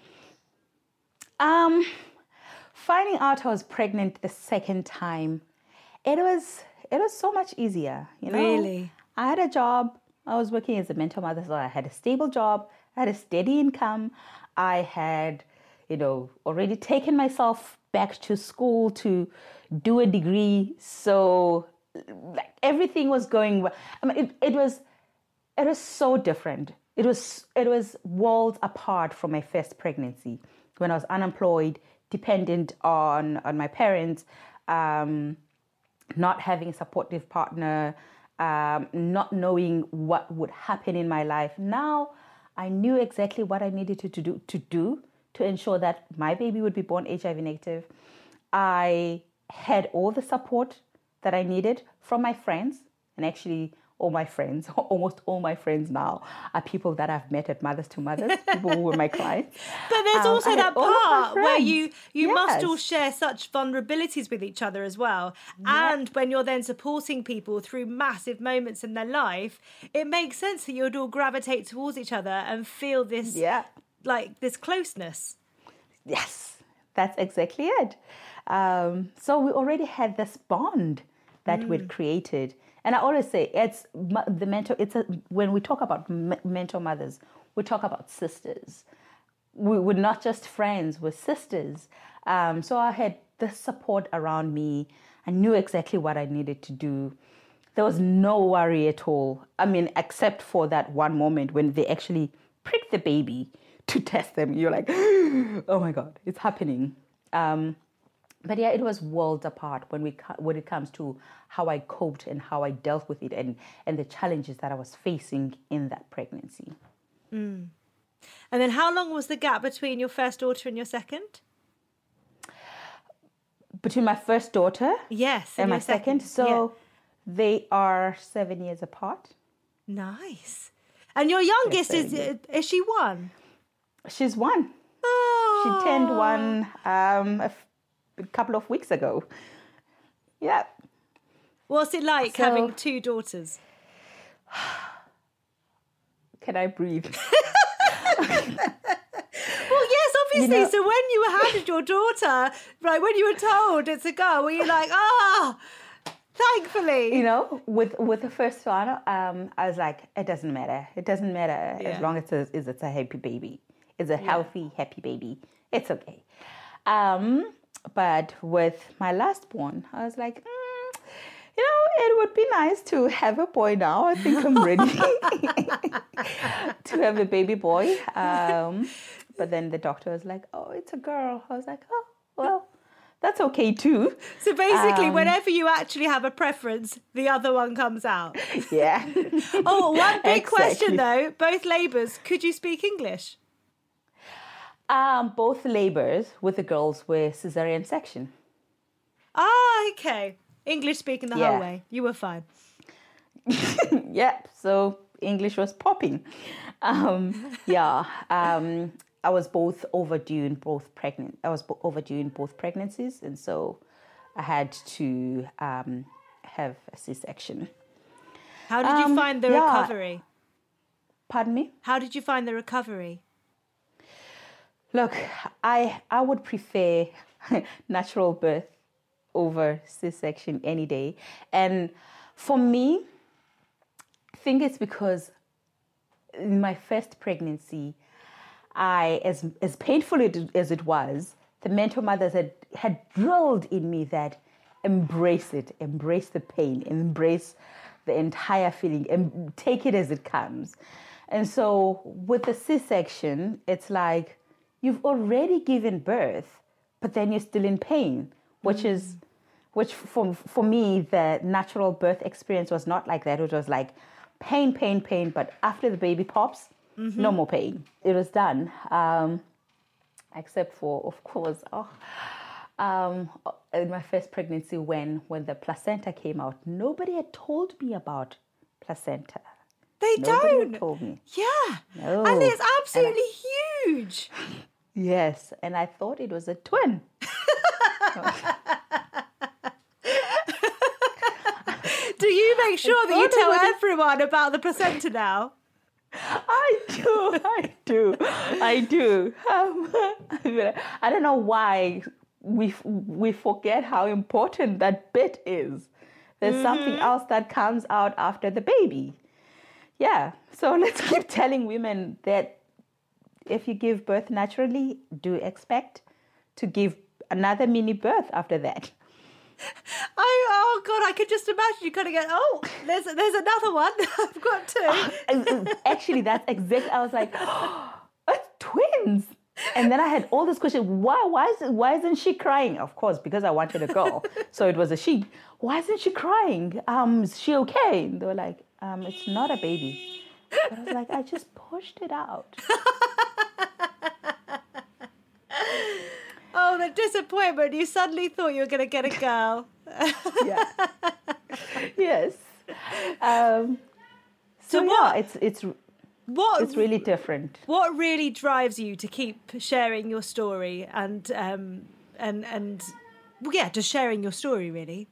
Um, finding out I was pregnant the second time, it was it was so much easier. You know, really, I had a job. I was working as a mentor mother, so I had a stable job. I had a steady income. I had, you know, already taken myself back to school to do a degree. So, like, everything was going well. I mean, it, it was it was so different. It was it was worlds apart from my first pregnancy, when I was unemployed, dependent on, on my parents, um, not having a supportive partner, um, not knowing what would happen in my life. Now, I knew exactly what I needed to, to do to do to ensure that my baby would be born H I V negative. I had all the support that I needed from my friends, and actually all my friends, almost all my friends now are people that I've met at Mothers to Mothers, people who were my clients. But there's um, also that part where you, you yes. must all share such vulnerabilities with each other as well. Yeah. And when you're then supporting people through massive moments in their life, it makes sense that you'd all gravitate towards each other and feel this, yeah. like this closeness. Yes, that's exactly it. Um, so we already had this bond that mm. we'd created. And I always say it's the mentor. It's a, when we talk about mentor mothers, we talk about sisters. We were not just friends; we're sisters. Um, so I had the support around me. I knew exactly what I needed to do. There was no worry at all. I mean, except for that one moment when they actually pricked the baby to test them. You're like, oh my God, it's happening. Um, but yeah, it was worlds apart when we when it comes to how I coped and how I dealt with it, and and the challenges that I was facing in that pregnancy. Mm. And then how long was the gap between your first daughter and your second? Between my first daughter yes, and, and my second, second. so yeah. They are seven years apart. Nice. And your youngest is is she one? She's one. Oh. She turned one um, a, f- a couple of weeks ago. Yeah. What's it like so, having two daughters? Can I breathe? Well, yes, obviously. You know, so when you handed your daughter, right, when you were told it's a girl, were you like, ah, oh, thankfully? You know, with with the first one, um, I was like, it doesn't matter. It doesn't matter yeah. as long as it's a, it's a happy baby. It's a healthy, yeah. happy baby. It's okay. Um, but with my last born, I was like, mm, you know, it would be nice to have a boy now. I think I'm ready to have a baby boy. Um, but then the doctor was like, oh, it's a girl. I was like, oh, well, that's okay too. So basically, um, whenever you actually have a preference, the other one comes out. Yeah. Oh, one big exactly. question though, both labours, could you speak English? Um, both labours with the girls were cesarean section. Ah, okay. English speaking the yeah. whole way. You were fine. Yep. So English was popping. Um, yeah. Um, I was both overdue in both pregnant. I was bo- overdue in both pregnancies, and so I had to um, have a C-section. How did you um, find the yeah. recovery? Pardon me? How did you find the recovery? Look, I I would prefer natural birth over C-section any day. And for me, I think it's because in my first pregnancy, I, as as painful as it was, the mentor mothers had, had drilled in me that embrace it, embrace the pain, embrace the entire feeling, and take it as it comes. And so with the C-section, it's like, you've already given birth, but then you're still in pain, which mm. is, which for for me, the natural birth experience was not like that. It was like pain, pain, pain, but after the baby pops, mm-hmm. no more pain. It was done, um, except for, of course, oh, um, in my first pregnancy when, when the placenta came out, nobody had told me about placenta. They Nobody don't. had told me. Yeah. No. And it's absolutely and I, huge. Yes. And I thought it was a twin. Do you make sure that you tell everyone about the placenta now? I do. I do. I do. Um, I don't know why we we forget how important that bit is. There's mm-hmm. something else that comes out after the baby. Yeah, so let's keep telling women that if you give birth naturally, do expect to give another mini birth after that. I, oh, God, I could just imagine you kind of go, oh, there's there's another one. I've got two. Actually, that's exactly, I was like, oh, it's twins. And then I had all this question, why, why, is, why isn't she crying? Of course, because I wanted a girl. So it was a she. Why isn't she crying? Um, is she okay? And they were like, um, it's not a baby. But I was like, I just pushed it out. Oh, the disappointment. You suddenly thought you were going to get a girl. Yeah. Yes. Um, so, so what, yeah, it's, it's, what, it's really different. What really drives you to keep sharing your story and, um, and, and well, yeah, just sharing your story, really?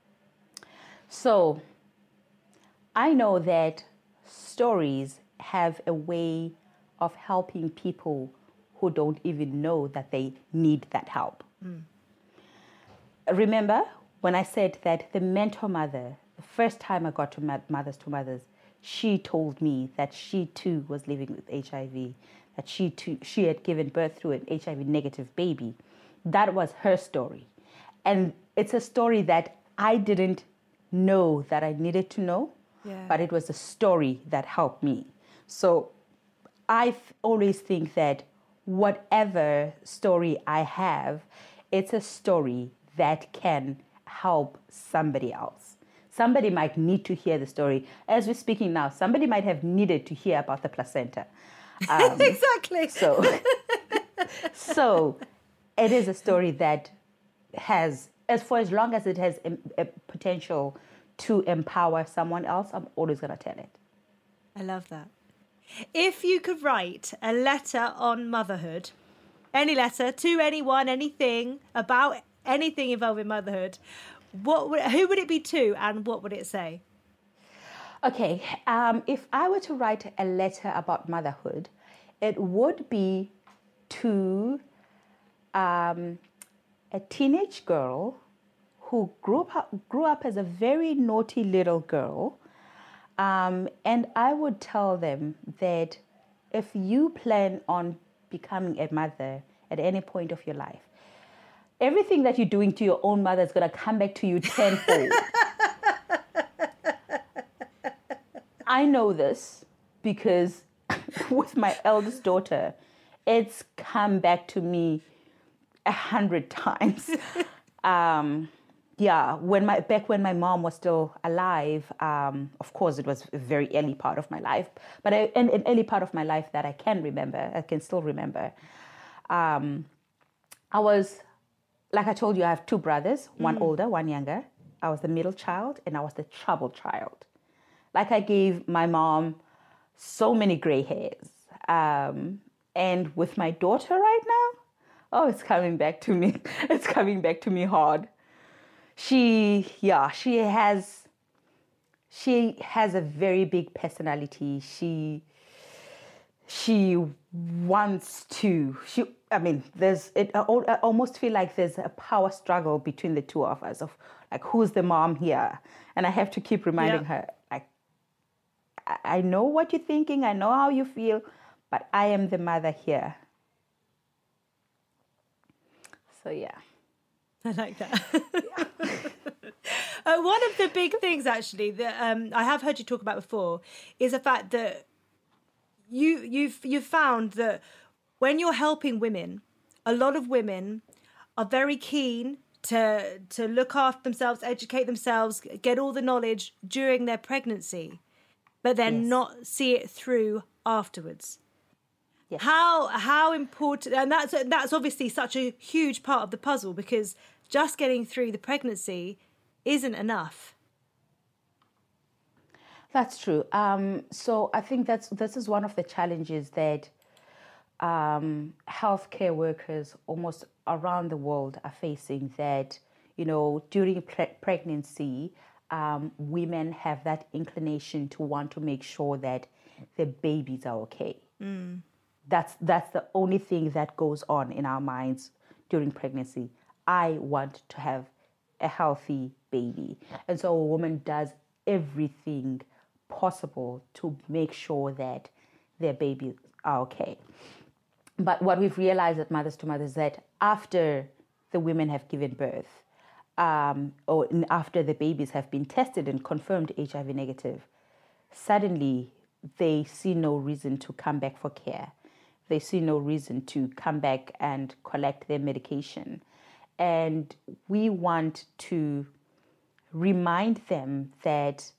So, I know that stories have a way of helping people who don't even know that they need that help. Mm. Remember when I said that the mentor mother, the first time I got to Mothers to Mothers, she told me that she too was living with H I V, that she too, she had given birth to an H I V negative baby. That was her story. And it's a story that I didn't know that I needed to know, yeah. but it was a story that helped me. So I always think that whatever story I have, it's a story that can help somebody else. Somebody might need to hear the story. As we're speaking now, somebody might have needed to hear about the placenta. Um, exactly. So, so it is a story that has, as for as long as it has a, a potential to empower someone else, I'm always going to tell it. I love that. If you could write a letter on motherhood, any letter to anyone, anything about anything involving motherhood, what would, who would it be to, and what would it say? Okay, um, if I were to write a letter about motherhood, it would be to um, a teenage girl who grew up, grew up as a very naughty little girl. Um, and I would tell them that if you plan on becoming a mother at any point of your life, everything that you're doing to your own mother is going to come back to you tenfold. I know this because with my eldest daughter, it's come back to me a hundred times. um, yeah, when my back when my mom was still alive, um, of course, it was a very early part of my life, but I, an, an early part of my life that I can remember, I can still remember. Um, I was, like I told you, I have two brothers, one mm. older, one younger. I was the middle child, and I was the troubled child. Like I gave my mom so many gray hairs. Um, and with my daughter right now, oh, it's coming back to me. It's coming back to me hard. She, yeah, she has, she has a very big personality. She, she wants to, she, I mean, there's, it, I almost feel like there's a power struggle between the two of us of like, who's the mom here? And I have to keep reminding yeah. her, like, I know what you're thinking, I know how you feel, but I am the mother here. So, yeah. I like that. Yeah. uh, one of the big things, actually, that um, I have heard you talk about before is the fact that you, you've, you've found that when you're helping women, a lot of women are very keen to, to look after themselves, educate themselves, get all the knowledge during their pregnancy, but then yes. not see it through afterwards. Yes. How how important, and that's that's obviously such a huge part of the puzzle, because just getting through the pregnancy isn't enough. That's true. Um, so I think that's this is one of the challenges that um, healthcare workers almost around the world are facing. That you know during pre- pregnancy. Um, women have that inclination to want to make sure that their babies are okay. Mm. That's that's the only thing that goes on in our minds during pregnancy. I want to have a healthy baby. And so a woman does everything possible to make sure that their babies are okay. But what we've realized at Mothers to Mothers is that after the women have given birth, Um, or after the babies have been tested and confirmed H I V negative, suddenly they see no reason to come back for care. They see no reason to come back and collect their medication. And we want to remind them that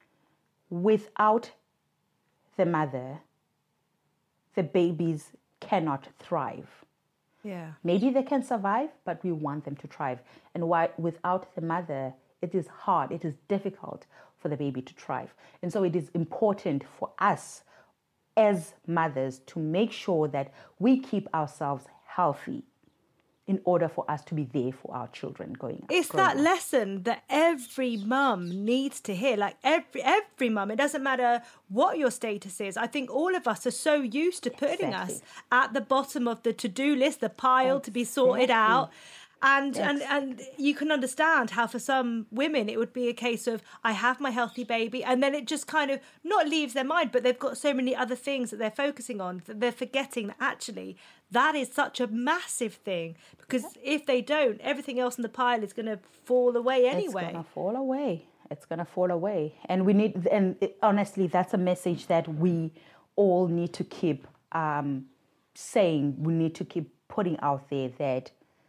without the mother, the babies cannot thrive. Yeah. Maybe they can survive, but we want them to thrive. And why, without the mother, it is hard, it is difficult for the baby to thrive. And so it is important for us as mothers to make sure that we keep ourselves healthy in order for us to be there for our children going up. It's that up. lesson that every mum needs to hear. Like every every mum, it doesn't matter what your status is. I think all of us are so used to putting exactly. us at the bottom of the to-do list, the pile exactly. to be sorted out. And, yes. and and you can understand how for some women it would be a case of, I have my healthy baby, and then it just kind of not leaves their mind, but they've got so many other things that they're focusing on that they're forgetting that actually that is such a massive thing, because if they don't, everything else in the pile is going to fall away anyway. It's going to fall away. It's going to fall away. And we need, and it, honestly, that's a message that we all need to keep um, saying. We need to keep putting out there that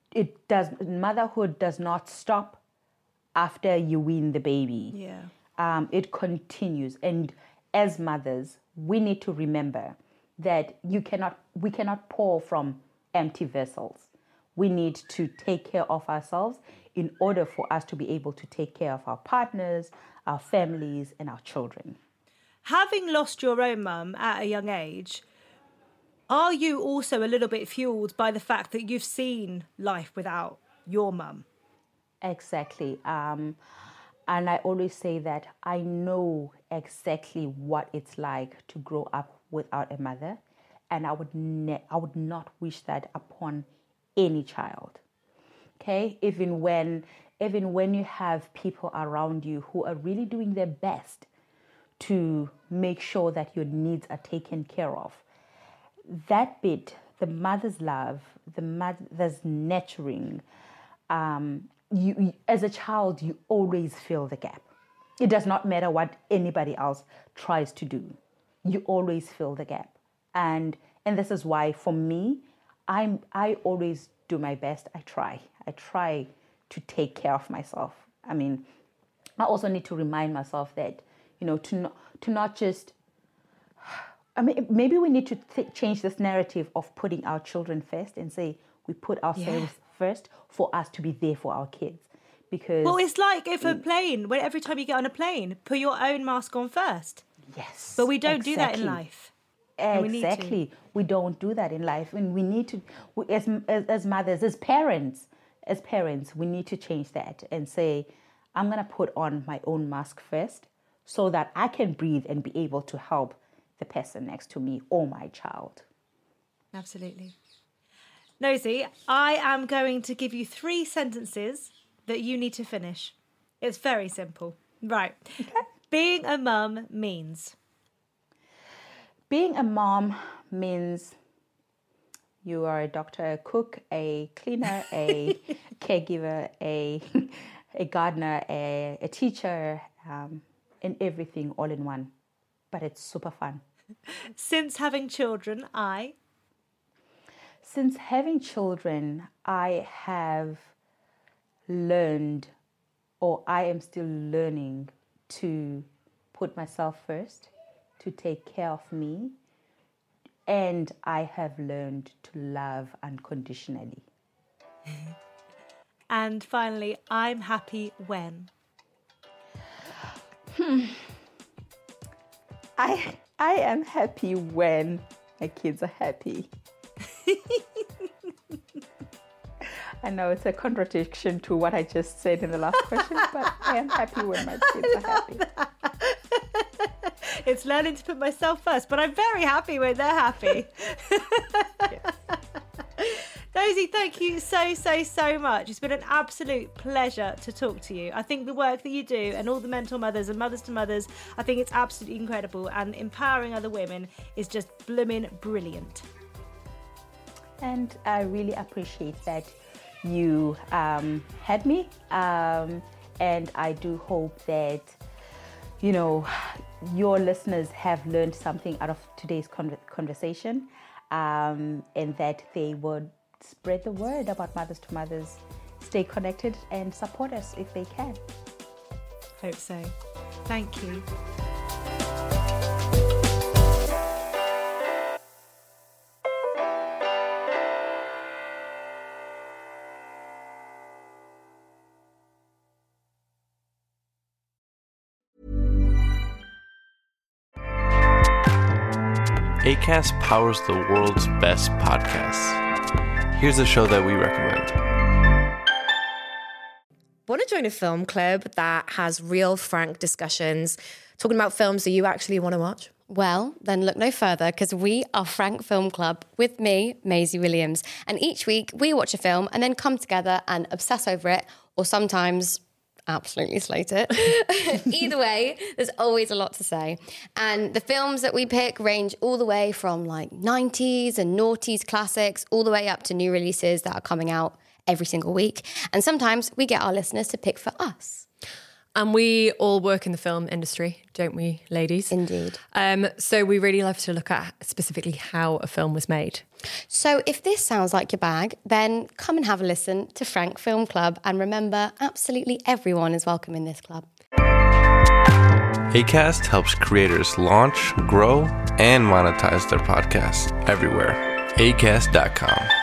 it does, motherhood does not stop after you wean the baby. Yeah. Um, it continues. And as mothers, we need to remember that you cannot, we cannot pour from empty vessels. We need to take care of ourselves in order for us to be able to take care of our partners, our families, and our children. Having lost your own mum at a young age, are you also a little bit fueled by the fact that you've seen life without your mum? Exactly. Um, and I always say that I know exactly what it's like to grow up without a mother, and I would ne- I would not wish that upon any child. Okay, even when even when you have people around you who are really doing their best to make sure that your needs are taken care of, that bit, the mother's love, the mother's nurturing, um, you, you as a child, you always fill the gap. It does not matter what anybody else tries to do. You always fill the gap. And and this is why, for me, I'm I always do my best. I try. I try to take care of myself. I mean, I also need to remind myself that, you know, to not, to not just, I mean, maybe we need to th- change this narrative of putting our children first and say we put ourselves yeah. first for us to be there for our kids. Because well, it's like if a plane, when every time you get on a plane, put your own mask on first. Yes. But we don't exactly. do that in life. Exactly. We, we don't do that in life. And we need to, we, as, as as mothers, as parents, as parents, we need to change that and say, I'm going to put on my own mask first so that I can breathe and be able to help the person next to me or my child. Absolutely. Nosy, I am going to give you three sentences that you need to finish. It's very simple. Right. Okay. Being a mum means... Being a mom means you are a doctor, a cook, a cleaner, a caregiver, a a gardener, a, a teacher, um, and everything all in one. But it's super fun. Since having children, I... Since having children, I have learned, or I am still learning, to put myself first, to take care of me, and I have learned to love unconditionally. And finally, I'm happy when? Hmm. I I am happy when my kids are happy. I know it's a contradiction to what I just said in the last question, but I am happy when my kids are happy. It's learning to put myself first, but I'm very happy when they're happy. Yes. Nosy, thank you so, so, so much. It's been an absolute pleasure to talk to you. I think the work that you do and all the mentor mothers and mothers to mothers, I think it's absolutely incredible, and empowering other women is just blooming brilliant. And I really appreciate that you um, had me, um, and I do hope that, you know, your listeners have learned something out of today's con- conversation, um, and that they would spread the word about Mothers to Mothers, stay connected and support us if they can. Hope so. Thank you. Acast powers the world's best podcasts. Here's a show that we recommend. Want to join a film club that has real, frank discussions, talking about films that you actually want to watch? Well, then look no further, because we are Frank Film Club with me, Maisie Williams. And each week we watch a film and then come together and obsess over it, or sometimes absolutely slate it. Either way, there's always a lot to say. And the films that we pick range all the way from like nineties and noughties classics all the way up to new releases that are coming out every single week. And sometimes we get our listeners to pick for us. and we all work in the film industry, don't we, ladies? Indeed. Um, so we really love to look at specifically how a film was made. So if this sounds like your bag, then come and have a listen to Frank Film Club. And remember, absolutely everyone is welcome in this club. Acast helps creators launch, grow, and monetize their podcasts everywhere. acast dot com.